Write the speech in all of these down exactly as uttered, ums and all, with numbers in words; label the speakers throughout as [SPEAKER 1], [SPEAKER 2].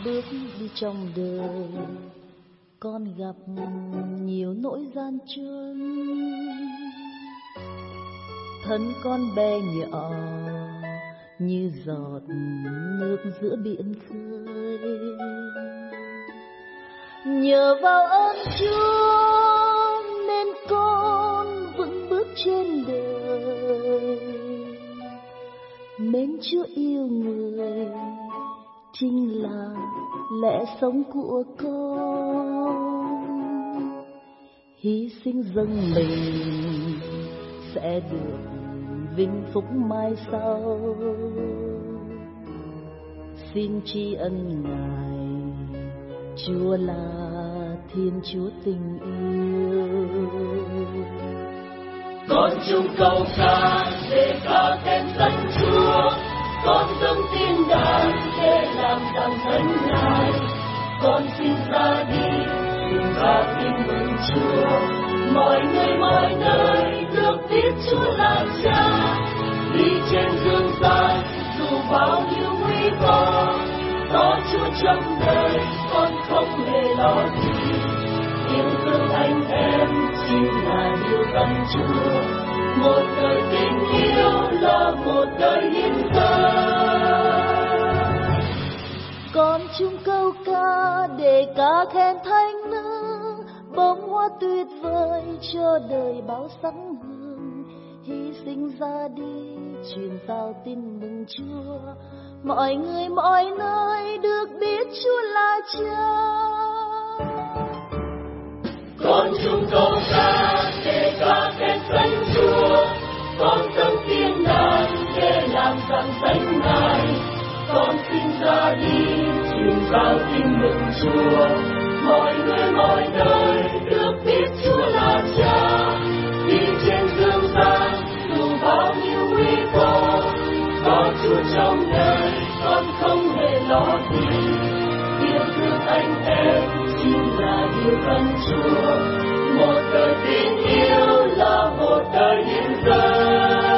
[SPEAKER 1] bước đi trong đời, con gặp nhiều nỗi gian truân. Thân con bé nhỏ như giọt nước giữa biển khơi. Nhờ vào ơn Chúa nên con vững bước trên đời. Mến Chúa yêu người chính là lẽ sống của con. Hy sinh dâng mình sẽ được vinh phúc mai sau. Xin tri ân Ngài, Chúa là Thiên Chúa tình yêu.
[SPEAKER 2] Con chung câu ca để ca khen danh Chúa, con dâng tiếng đàn để làm rằng thánh Ngài. Con xin ra đi xin ra tin mừng Chúa, mọi người mọi nơi được biết Chúa là Cha. Đi trên dương gian dù bao nhiêu nguy cơ, có Chúa trong đời con không hề lo gì. Yêu thương anh em chính là điều cần Chúa, một đời tình yêu là một đời hiến dâng.
[SPEAKER 1] Con chung câu ca để ca khen Thánh Nữ, bông hoa tuyệt vời cho đời bao sáng hương. Hy sinh ra đi truyền giao tin mừng Chúa, mọi người mọi nơi được biết Chúa là Cha.
[SPEAKER 2] Con chung câu ca để ca khen danh Chúa, con dâng tiếng đàn để làm rằng danh Ngài. Con xin ra đi truyền giao tin mừng Chúa, mọi người mọi nơi được biết Chúa là Cha. Đi trên dương gian dù bao nhiêu nguy cơ, có Chúa trong đời con không hề lo gì. Yêu thương anh em chính là điều cần Chúa, một đời tin yêu là một đời hiến dâng.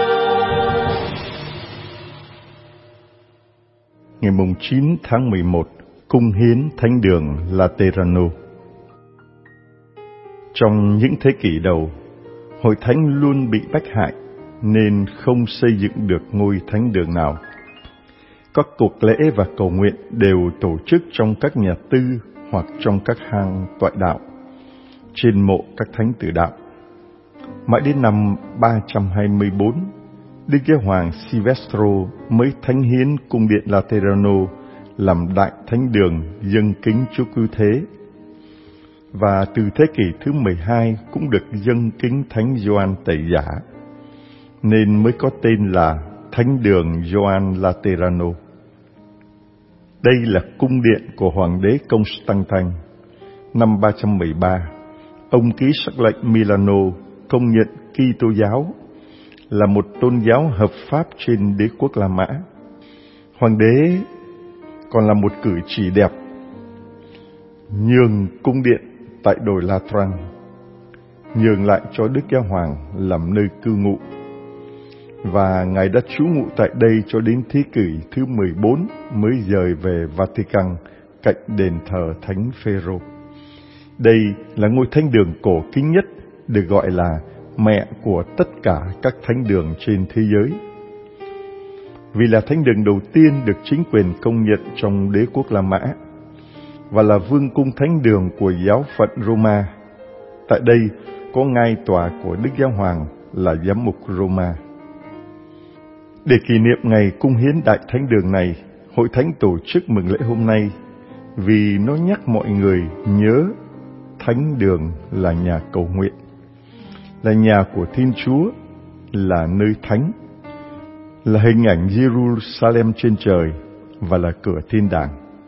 [SPEAKER 3] Ngày mùng chín tháng mười một, cung hiến thánh đường Laterano. Trong những thế kỷ đầu, hội thánh luôn bị bách hại nên không xây dựng được ngôi thánh đường nào. Các cuộc lễ và cầu nguyện đều tổ chức trong các nhà tư hoặc trong các hang tọa đạo, trên mộ các thánh tử đạo. Mãi đến năm ba trăm hai mươi bốn, Đức Giáo hoàng Silvestro mới thánh hiến cung điện Laterano làm đại thánh đường dâng kính Chúa Cứu Thế. Và từ thế kỷ thứ mười hai cũng được dâng kính Thánh Gioan Tẩy Giả, nên mới có tên là Thánh đường Gioan Laterano. Đây là cung điện của Hoàng đế Constantine. Năm ba trăm mười ba, ông ký sắc lệnh Milano công nhận Kitô giáo là một tôn giáo hợp pháp trên đế quốc La Mã. Hoàng đế còn là một cử chỉ đẹp, nhường cung điện tại đồi Latran, nhường lại cho Đức Giáo hoàng làm nơi cư ngụ. Và Ngài đã trú ngụ tại đây cho đến thế kỷ thứ mười bốn mới dời về Vatican cạnh đền thờ Thánh Phêrô. Đây là ngôi thánh đường cổ kính nhất, được gọi là mẹ của tất cả các thánh đường trên thế giới. Vì là thánh đường đầu tiên được chính quyền công nhận trong đế quốc La Mã và là vương cung thánh đường của giáo phận Roma. Tại đây có ngai tòa của Đức Giáo hoàng là giám mục Roma. Để kỷ niệm ngày cung hiến đại thánh đường này, hội thánh tổ chức mừng lễ hôm nay vì nó nhắc mọi người nhớ thánh đường là nhà cầu nguyện, là nhà của Thiên Chúa, là nơi thánh, là hình ảnh Jerusalem trên trời và là cửa thiên đàng.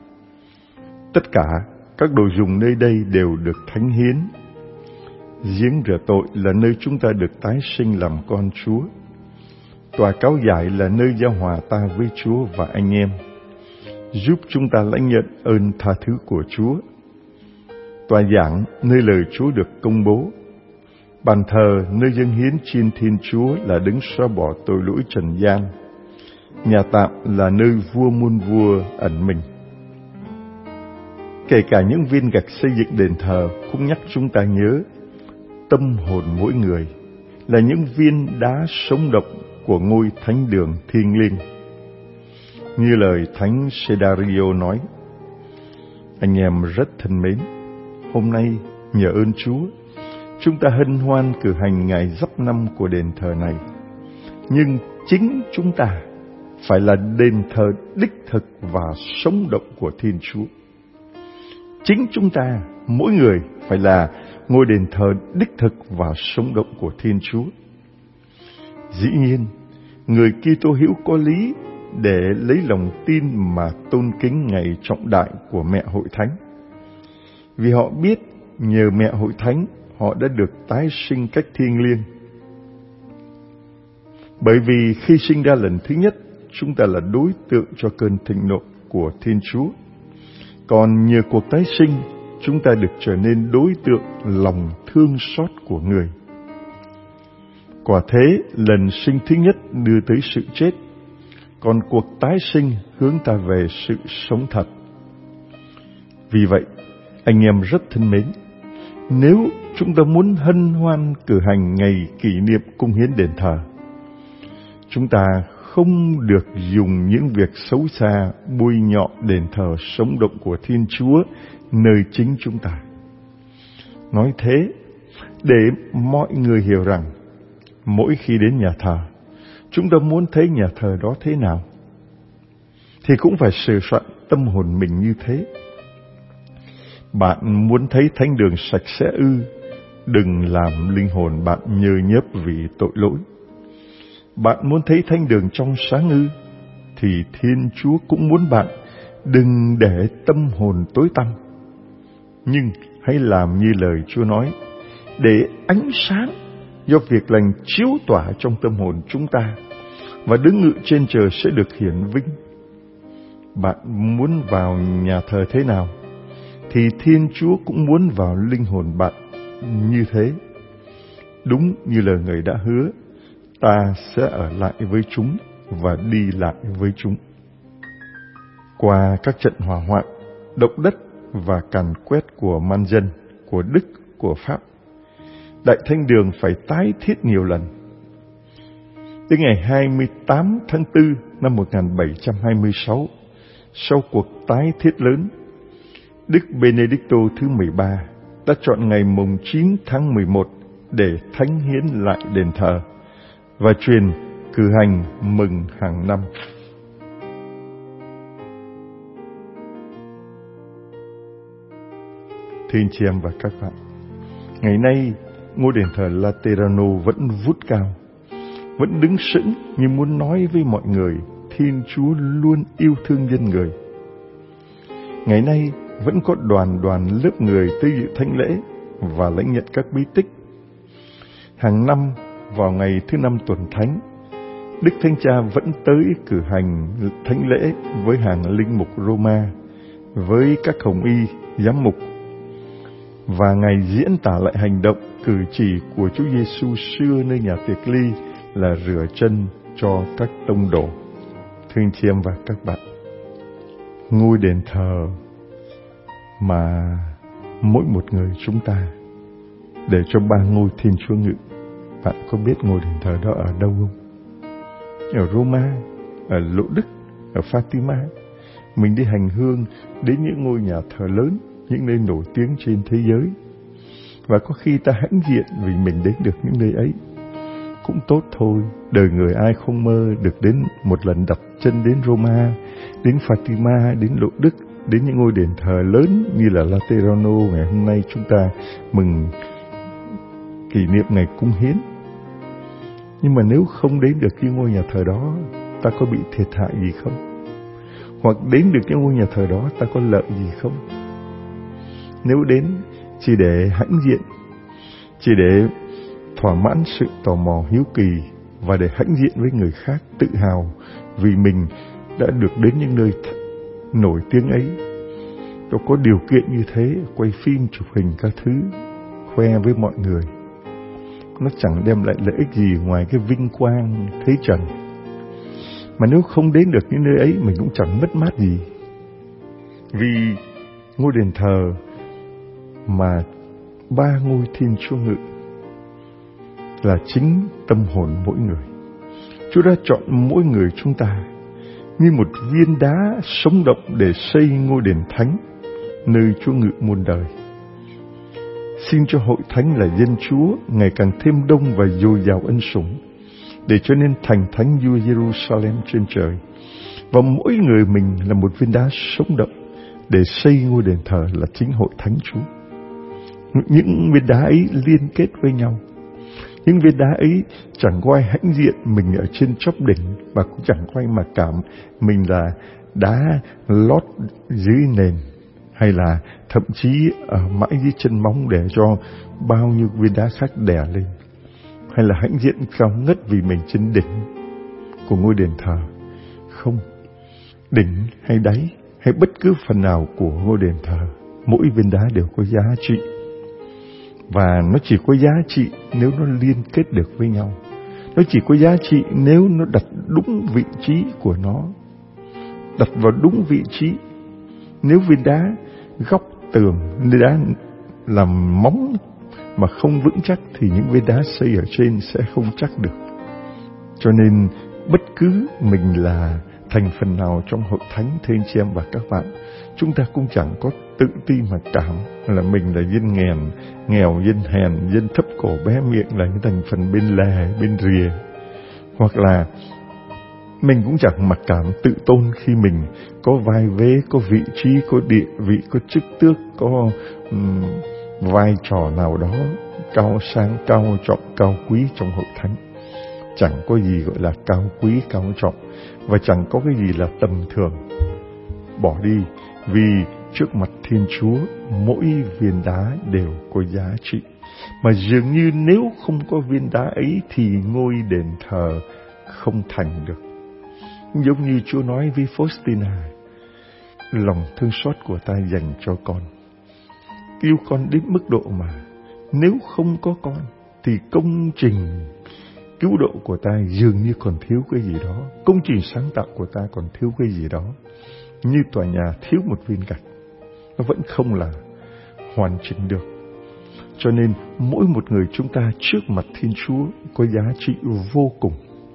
[SPEAKER 3] Tất cả các đồ dùng nơi đây đều được thánh hiến. Giếng rửa tội là nơi chúng ta được tái sinh làm con Chúa. Tòa cáo giải là nơi giao hòa ta với Chúa và anh em, giúp chúng ta lãnh nhận ơn tha thứ của Chúa. Tòa giảng nơi lời Chúa được công bố. Bàn thờ nơi dâng hiến chiên Thiên Chúa là đấng xóa bỏ tội lỗi trần gian. Nhà tạm là nơi vua muôn vua ẩn mình. Kể cả những viên gạch xây dựng đền thờ cũng nhắc chúng ta nhớ tâm hồn mỗi người là những viên đá sống động của ngôi thánh đường thiêng liêng. Như lời Thánh Cedario nói: anh em rất thân mến, hôm nay nhờ ơn Chúa, chúng ta hân hoan cử hành ngày giáp năm của đền thờ này. Nhưng chính chúng ta phải là đền thờ đích thực và sống động của Thiên Chúa. Chính chúng ta, mỗi người, phải là ngôi đền thờ đích thực và sống động của Thiên Chúa. Dĩ nhiên, người Kitô hữu có lý để lấy lòng tin mà tôn kính ngày trọng đại của mẹ Hội Thánh. Vì họ biết nhờ mẹ Hội Thánh, họ đã được tái sinh cách thiêng liêng. Bởi vì khi sinh ra lần thứ nhất, chúng ta là đối tượng cho cơn thịnh nộ của Thiên Chúa. Còn nhờ cuộc tái sinh, chúng ta được trở nên đối tượng lòng thương xót của người. Quả thế, lần sinh thứ nhất đưa tới sự chết, còn cuộc tái sinh hướng ta về sự sống thật. Vì vậy, anh em rất thân mến, nếu chúng ta muốn hân hoan cử hành ngày kỷ niệm cung hiến đền thờ, chúng ta không được dùng những việc xấu xa bôi nhọ đền thờ sống động của Thiên Chúa nơi chính chúng ta. Nói thế để mọi người hiểu rằng mỗi khi đến nhà thờ, chúng ta muốn thấy nhà thờ đó thế nào thì cũng phải sửa soạn tâm hồn mình như thế. Bạn muốn thấy thánh đường sạch sẽ ư? Đừng làm linh hồn bạn nhơ nhớp vì tội lỗi. Bạn muốn thấy thánh đường trong sáng ư? Thì Thiên Chúa cũng muốn bạn đừng để tâm hồn tối tăm. Nhưng hãy làm như lời Chúa nói, để ánh sáng do việc lành chiếu tỏa trong tâm hồn chúng ta, và đứng ngự trên trời sẽ được hiển vinh. Bạn muốn vào nhà thờ thế nào thì Thiên Chúa cũng muốn vào linh hồn bạn như thế. Đúng như lời Người đã hứa, ta sẽ ở lại với chúng và đi lại với chúng. Qua các trận hỏa hoạn, động đất và càn quét của man dân, của Đức, của Pháp, Đại Thánh Đường phải tái thiết nhiều lần. Đến ngày hai mươi tám tháng tư năm một nghìn bảy trăm hai mươi sáu, sau cuộc tái thiết lớn, Đức Benedicto thứ mười ba đã chọn ngày mùng chín tháng mười một để thánh hiến lại đền thờ và truyền cử hành mừng hàng năm. Thưa anh chị em và các bạn, ngày nay ngôi đền thờ Laterano vẫn vút cao, vẫn đứng sững như muốn nói với mọi người Thiên Chúa luôn yêu thương dân người. Ngày nay vẫn có đoàn đoàn lớp người tới dự thánh lễ và lãnh nhận các bí tích. Hàng năm vào ngày thứ năm tuần thánh, Đức Thánh Cha vẫn tới cử hành thánh lễ với hàng linh mục Roma, với các hồng y, giám mục, và Ngài diễn tả lại hành động cử chỉ của Chúa Giêsu xưa nơi nhà tiệc ly là rửa chân cho các tông đồ. Thưa anh chị em và các bạn, ngôi đền thờ mà mỗi một người chúng ta để cho ba ngôi Thiên Chúa ngự, bạn có biết ngôi đền thờ đó ở đâu không? Ở Roma, ở Lộ Đức, ở Fatima. Mình đi hành hương đến những ngôi nhà thờ lớn, những nơi nổi tiếng trên thế giới, và có khi ta hãnh diện vì mình đến được những nơi ấy. Cũng tốt thôi, đời người ai không mơ được đến một lần đặt chân đến Roma, đến Fatima, đến Lộ Đức, đến những ngôi đền thờ lớn như là Laterano ngày hôm nay chúng ta mừng kỷ niệm ngày cung hiến. Nhưng mà nếu không đến được những ngôi nhà thờ đó, ta có bị thiệt hại gì không? Hoặc đến được những ngôi nhà thờ đó, ta có lợi gì không? Nếu đến chỉ để hãnh diện, chỉ để thỏa mãn sự tò mò hiếu kỳ và để hãnh diện với người khác, tự hào vì mình đã được đến những nơi nổi tiếng ấy, tôi có điều kiện như thế, quay phim, chụp hình các thứ, khoe với mọi người, nó chẳng đem lại lợi ích gì ngoài cái vinh quang thế trần. Mà nếu không đến được những nơi ấy, mình cũng chẳng mất mát gì. Vì ngôi đền thờ mà ba ngôi Thiên Chúa ngự là chính tâm hồn mỗi người. Chúa đã chọn mỗi người chúng ta như một viên đá sống động để xây ngôi đền thánh nơi Chúa ngự muôn đời. Xin cho hội thánh là dân Chúa ngày càng thêm đông và dồi dào ân sủng, để cho nên thành thánh vua Jerusalem trên trời, và mỗi người mình là một viên đá sống động để xây ngôi đền thờ là chính hội thánh Chúa. Những viên đá ấy liên kết với nhau. Những viên đá ấy chẳng có ai hãnh diện mình ở trên chóp đỉnh, và cũng chẳng có ai mà cảm mình là đá lót dưới nền, hay là thậm chí ở mãi dưới chân móng để cho bao nhiêu viên đá khác đè lên, hay là hãnh diện cao ngất vì mình trên đỉnh của ngôi đền thờ. Không, đỉnh hay đáy hay bất cứ phần nào của ngôi đền thờ, mỗi viên đá đều có giá trị. Và nó chỉ có giá trị nếu nó liên kết được với nhau. Nó chỉ có giá trị nếu nó đặt đúng vị trí của nó, đặt vào đúng vị trí. Nếu viên đá góc tường, viên đá làm móng mà không vững chắc thì những viên đá xây ở trên sẽ không chắc được. Cho nên bất cứ mình là thành phần nào trong hội thánh, thưa anh chị em và các bạn, chúng ta cũng chẳng có tự ti mà cảm là mình là dân nghèo, nghèo, dân hèn, dân thấp cổ bé miệng, là những thành phần bên lề, bên rìa. Hoặc là mình cũng chẳng mặc cảm tự tôn khi mình có vai vế, có vị trí, có địa vị, có chức tước, có um, vai trò nào đó cao sang, cao trọng, cao quý trong hội thánh. Chẳng có gì gọi là cao quý, cao trọng, và chẳng có cái gì là tầm thường. Bỏ đi, vì trước mặt Thiên Chúa, mỗi viên đá đều có giá trị. Mà dường như nếu không có viên đá ấy thì ngôi đền thờ không thành được. Giống như Chúa nói với Faustina, lòng thương xót của ta dành cho con, yêu con đến mức độ mà nếu không có con thì công trình cứu độ của ta dường như còn thiếu cái gì đó, công trình sáng tạo của ta còn thiếu cái gì đó. Như tòa nhà thiếu một viên gạch, nó vẫn không là hoàn chỉnh được. Cho nên mỗi một người chúng ta trước mặt Thiên Chúa có giá trị vô cùng,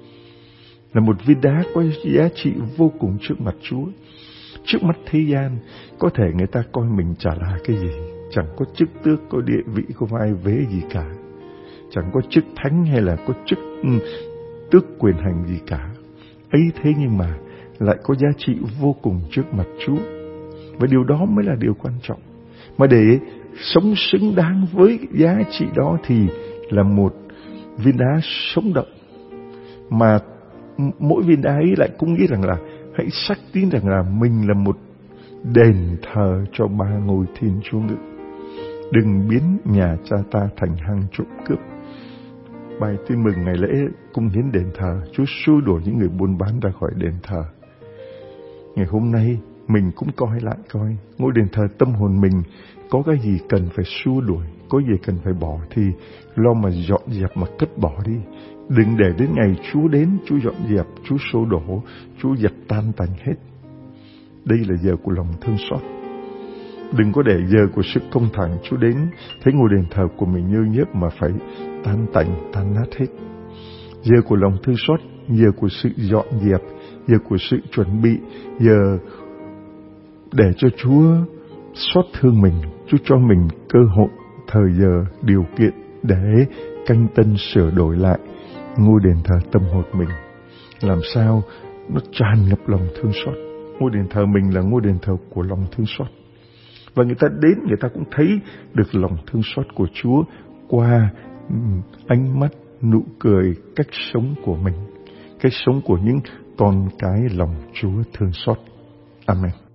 [SPEAKER 3] là một viên đá có giá trị vô cùng trước mặt Chúa. Trước mắt thế gian, có thể người ta coi mình chả là cái gì, chẳng có chức tước, có địa vị, có vai vế gì cả, chẳng có chức thánh hay là có chức um, tước quyền hành gì cả. Ấy thế nhưng mà lại có giá trị vô cùng trước mặt Chúa. Và điều đó mới là điều quan trọng. Mà để sống xứng đáng với giá trị đó thì là một viên đá sống động. Mà mỗi viên đá ấy lại cũng nghĩ rằng là hãy xác tín rằng là mình là một đền thờ cho ba ngôi Thiên Chúa ngự. Đừng biến nhà cha ta thành hang trộm cướp. Bài tin mừng ngày lễ cung hiến đền thờ, Chúa xua đuổi những người buôn bán ra khỏi đền thờ. Ngày hôm nay mình cũng coi lại coi ngôi đền thờ tâm hồn mình có cái gì cần phải xua đuổi, có gì cần phải bỏ thì lo mà dọn dẹp mà cất bỏ đi. Đừng để đến ngày Chúa đến, Chúa dọn dẹp, Chúa xô đổ, Chúa dập tan tành hết. Đây là giờ của lòng thương xót. Đừng có để giờ của sự công thẳng Chúa đến, thấy ngôi đền thờ của mình nhơ nhớp mà phải tan tành, tan nát hết. Giờ của lòng thương xót, giờ của sự dọn dẹp, giờ của sự chuẩn bị, giờ để cho Chúa xót thương mình, Chúa cho mình cơ hội, thời giờ, điều kiện để canh tân sửa đổi lại ngôi đền thờ tâm hồn mình, làm sao nó tràn ngập lòng thương xót. Ngôi đền thờ mình là ngôi đền thờ của lòng thương xót, và người ta đến, người ta cũng thấy được lòng thương xót của Chúa qua ánh mắt, nụ cười, cách sống của mình, cách sống của những con cái lòng Chúa thương xót. Amen.